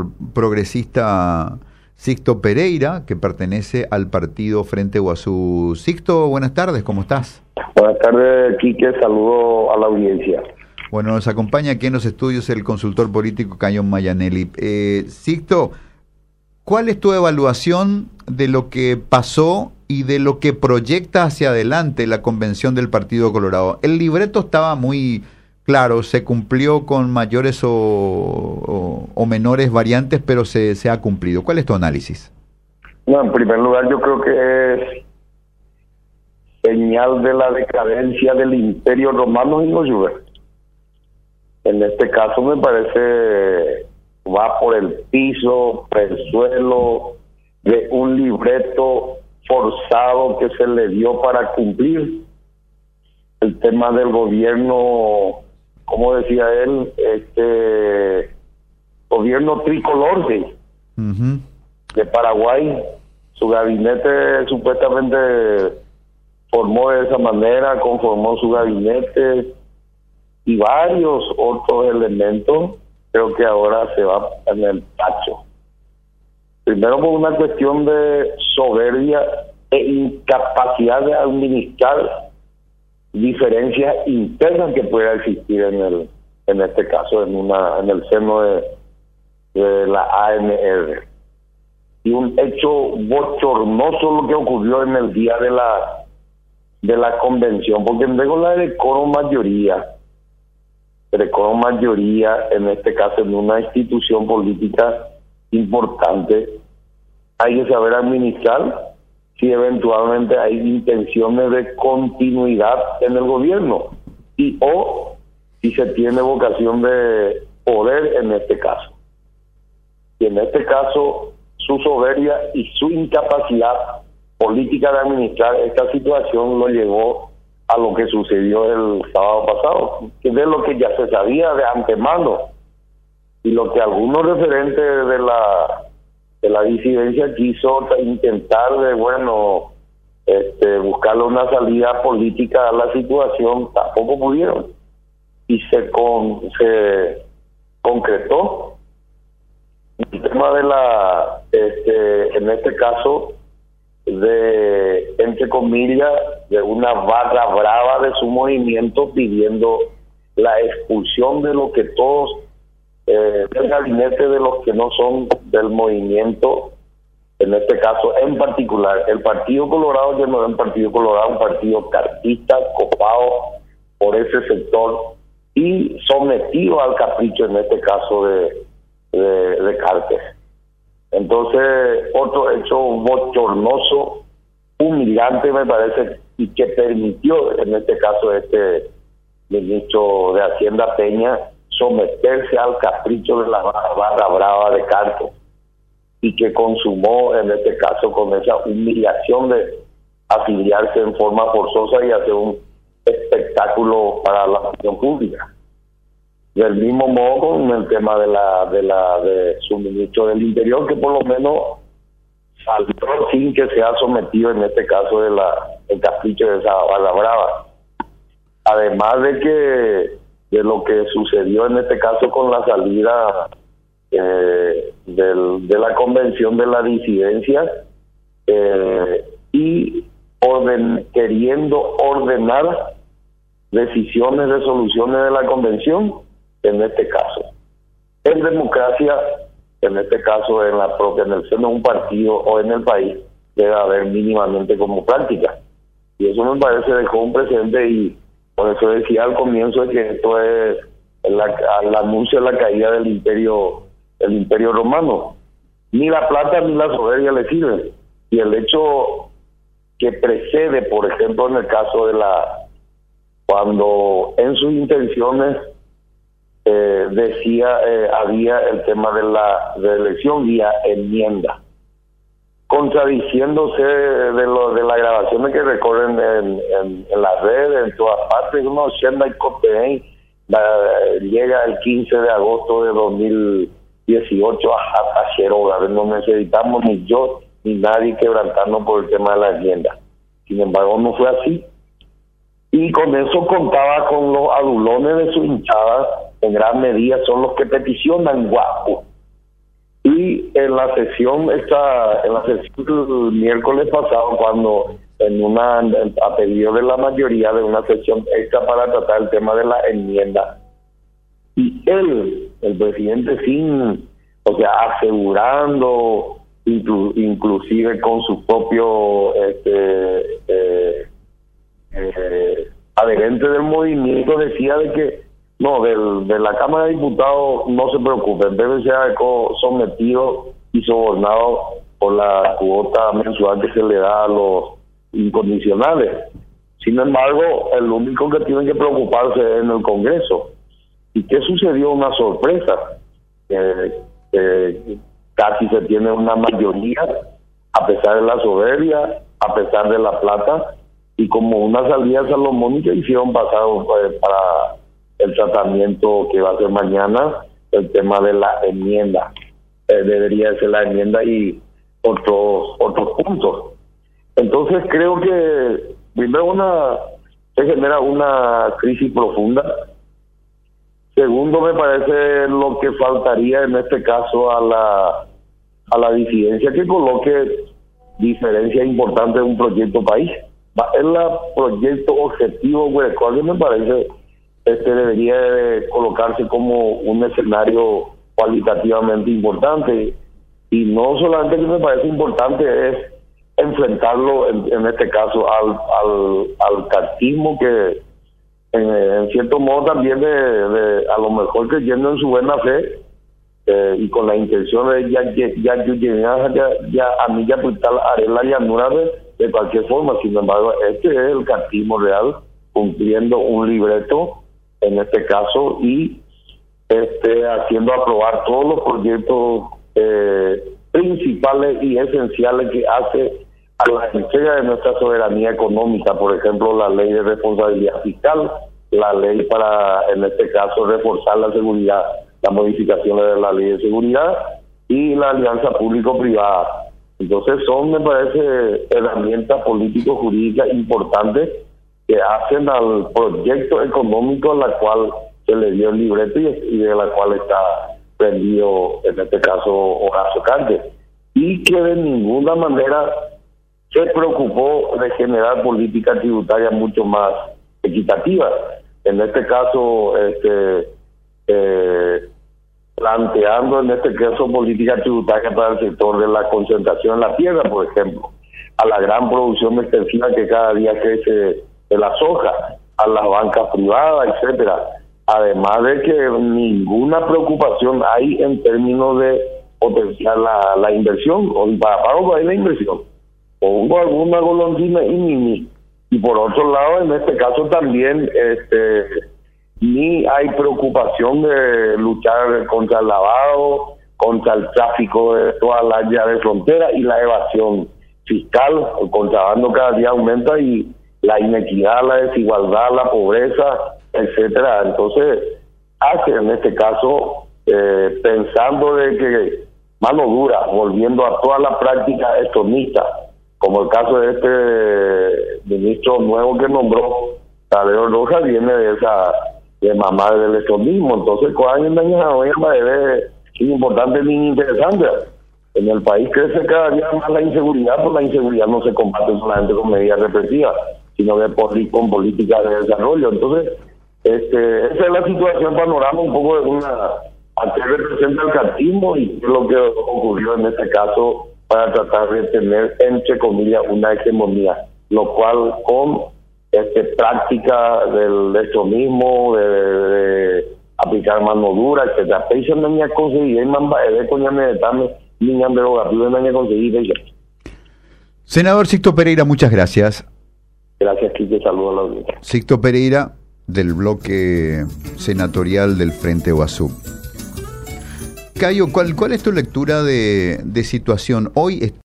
progresista Sixto Pereira, que pertenece al partido Frente Guazú. Sixto, buenas tardes, ¿cómo estás? Buenas tardes, Quique, saludo a la audiencia. Bueno, nos acompaña aquí en los estudios el consultor político Cayon Mayanelli. Sixto, ¿cuál es tu evaluación de lo que pasó y de lo que proyecta hacia adelante la convención del Partido Colorado? El libreto estaba muy claro, se cumplió con mayores o menores variantes, pero se ha cumplido. ¿Cuál es tu análisis? No, en primer lugar, yo creo que es señal de la decadencia del Imperio Romano y los Juve. En este caso me parece va por el piso, por el suelo de un libreto forzado que se le dio para cumplir el tema del gobierno, como decía él, gobierno tricolor de Paraguay. Su gabinete supuestamente formó de esa manera, conformó su gabinete y varios otros elementos. Creo que ahora se va en el tacho. Primero por una cuestión de soberbia e incapacidad de administrar diferencias internas que pueda existir en este caso en el seno de la ANR. Y un hecho bochornoso lo que ocurrió en el día de la convención, porque luego la decoro mayoría en este caso en una institución política importante, hay que saber administrar si eventualmente hay intenciones de continuidad en el gobierno y o si se tiene vocación de poder en este caso. Y en este caso su soberbia y su incapacidad política de administrar esta situación lo llevó a lo que sucedió el sábado pasado, que de lo que ya se sabía de antemano y lo que algunos referentes de la disidencia quiso intentar de buscarle una salida política a la situación, tampoco pudieron y se concretó el tema de en este caso de, entre comillas, de una barra brava de su movimiento pidiendo la expulsión de lo que todos del gabinete de los que no son del movimiento, en este caso en particular el Partido Colorado, que no es un Partido Colorado, un partido cartista copado por ese sector y sometido al capricho en este caso de Cartes. Entonces, otro hecho bochornoso, humillante me parece, y que permitió en este caso ministro de Hacienda Peña someterse al capricho de la barra brava de Cartes y que consumó en este caso con esa humillación de afiliarse en forma forzosa y hacer un espectáculo para la opinión pública. Del mismo modo con el tema de su ministro del Interior, que por lo menos salió sin que sea sometido en este caso el capricho de esa barra brava. Además de lo que sucedió en este caso con la salida de la convención de la disidencia y queriendo ordenar decisiones, resoluciones de la convención en este caso. En democracia, en este caso en el seno de un partido o en el país, debe haber mínimamente como práctica. Y eso me parece dejó un precedente y por eso decía al comienzo de que esto es el anuncio de la caída del imperio romano. Ni la plata ni la soberbia le sirven. Y el hecho que precede, por ejemplo, en el caso cuando en sus intenciones decía había el tema de la elección vía enmienda, contradiciéndose de las grabaciones que recorren en las redes, en todas partes. Uno Shenda y Copein llega el 15 de agosto de 2018 a Quiroga, no necesitamos ni yo ni nadie quebrantarnos por el tema de la enmienda. Sin embargo, no fue así. Y con eso contaba con los adulones de su hinchada, en gran medida son los que peticionan Guapo. Y en la sesión del miércoles pasado, cuando a pedido de la mayoría de una sesión extra para tratar el tema de la enmienda, y el presidente asegurando, inclusive con su propio adherente del movimiento, decía de que no, de la Cámara de Diputados no se preocupen, debe ser sometido y sobornado por la cuota mensual que se le da a los incondicionales. Sin embargo, el único que tiene que preocuparse es en el Congreso. ¿Y qué sucedió? Una sorpresa. Casi se tiene una mayoría, a pesar de la soberbia, a pesar de la plata, y como una salida salomónica hicieron pasar para el tratamiento que va a ser mañana el tema de la enmienda. Debería ser la enmienda y otros puntos. Entonces creo que primero se genera una crisis profunda. Segundo, me parece lo que faltaría en este caso a la disidencia que coloque diferencias importantes de un proyecto país. Es el proyecto objetivo, que me parece debería de colocarse como un escenario cualitativamente importante, y no solamente que me parece importante es enfrentarlo en este caso al cartismo, que en cierto modo también a lo mejor creyendo en su buena fe y con la intención de a mí ya haré la llanura de cualquier forma. Sin embargo, este es el cartismo real cumpliendo un libreto en este caso y haciendo aprobar todos los proyectos principales y esenciales que hace a la entrega de nuestra soberanía económica. Por ejemplo, la ley de responsabilidad fiscal, la ley para, en este caso, reforzar la seguridad, las modificaciones de la ley de seguridad y la alianza público-privada. Entonces me parece, herramientas político-jurídicas importantes que hacen al proyecto económico a la cual se le dio el libreto y de la cual está prendido, en este caso, Horacio Cartes, y que de ninguna manera se preocupó de generar políticas tributarias mucho más equitativas. En este caso, planteando en este caso políticas tributarias para el sector de la concentración en la tierra, por ejemplo, a la gran producción extensiva que cada día crece de la soja, a las bancas privadas, etcétera. Además de que ninguna preocupación hay en términos de potenciar la inversión, o para pago hay la inversión, o hubo alguna golondrina y por otro lado, en este caso también ni hay preocupación de luchar contra el lavado, contra el tráfico de toda la área de frontera y la evasión fiscal. El contrabando cada día aumenta y la inequidad, la desigualdad, la pobreza, etcétera. Entonces, en este caso, pensando de que mano dura, volviendo a toda la práctica estornista, como el caso de este ministro nuevo que nombró, Tadeo Rojas, viene de mamá del estornismo. Entonces, es importante ni interesante. En el país crece cada día más la inseguridad, pues la inseguridad no se combate solamente con medidas represivas, sino con políticas de desarrollo. Entonces, esa es la situación panorama un poco a qué representa el cartismo y qué es lo que ocurrió en este caso para tratar de tener, entre comillas, una hegemonía, lo cual con práctica del extremismo, de aplicar mano dura, etcétera. Senador Sixto Pereira, muchas gracias. Gracias, Quique, saludos a la audiencia. Sixto Pereira, del bloque senatorial del Frente Guasú. Cayo, ¿cuál es tu lectura de situación? Hoy